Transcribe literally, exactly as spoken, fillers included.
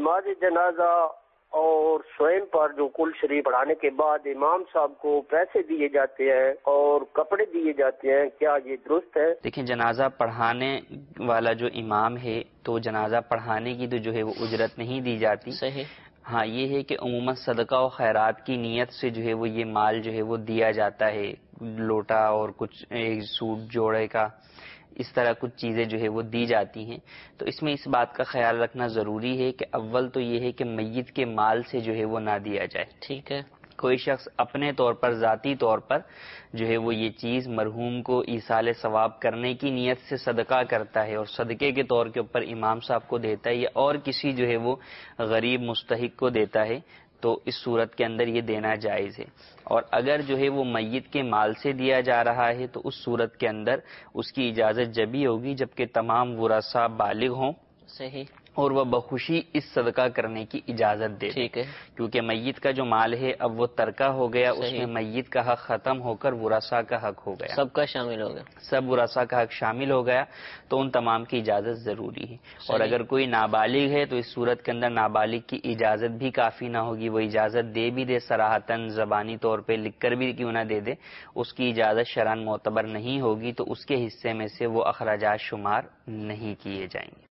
نماز جنازہ اور سوئم پر جو کل شریف پڑھانے کے بعد امام صاحب کو پیسے دیے جاتے ہیں اور کپڑے دیے جاتے ہیں، کیا یہ درست ہے؟ دیکھیں، جنازہ پڑھانے والا جو امام ہے تو جنازہ پڑھانے کی تو جو ہے وہ اجرت نہیں دی جاتی. صحیح. ہاں یہ ہے کہ عموماً صدقہ و خیرات کی نیت سے جو ہے وہ یہ مال جو ہے وہ دیا جاتا ہے، لوٹا اور کچھ ایک سوٹ جوڑے کا، اس طرح کچھ چیزیں جو ہے وہ دی جاتی ہیں. تو اس میں اس بات کا خیال رکھنا ضروری ہے کہ اول تو یہ ہے کہ میت کے مال سے جو ہے وہ نہ دیا جائے. ٹھیک ہے. کوئی شخص اپنے طور پر ذاتی طور پر جو ہے وہ یہ چیز مرحوم کو ایصال ثواب کرنے کی نیت سے صدقہ کرتا ہے اور صدقے کے طور کے اوپر امام صاحب کو دیتا ہے یا اور کسی جو ہے وہ غریب مستحق کو دیتا ہے، تو اس صورت کے اندر یہ دینا جائز ہے. اور اگر جو ہے وہ میت کے مال سے دیا جا رہا ہے تو اس صورت کے اندر اس کی اجازت جبھی ہوگی جبکہ تمام ورثاء بالغ ہوں. صحیح. اور وہ بخوشی اس صدقہ کرنے کی اجازت دے. ٹھیک ہے. کیونکہ میت کا جو مال ہے اب وہ ترکہ ہو گیا، اس میں میت کا حق ختم ہو کر ورثاء کا حق ہو گیا، سب کا شامل ہو گیا، سب ورثاء کا حق شامل ہو گیا. تو ان تمام کی اجازت ضروری ہے. اور اگر کوئی نابالغ ہے تو اس صورت کے اندر نابالغ کی اجازت بھی کافی نہ ہوگی. وہ اجازت دے بھی دے صراحتاً زبانی طور پہ لکھ کر بھی کیوں نہ دے دے، اس کی اجازت شرعاً معتبر نہیں ہوگی، تو اس کے حصے میں سے وہ اخراجات شمار نہیں کیے جائیں گے.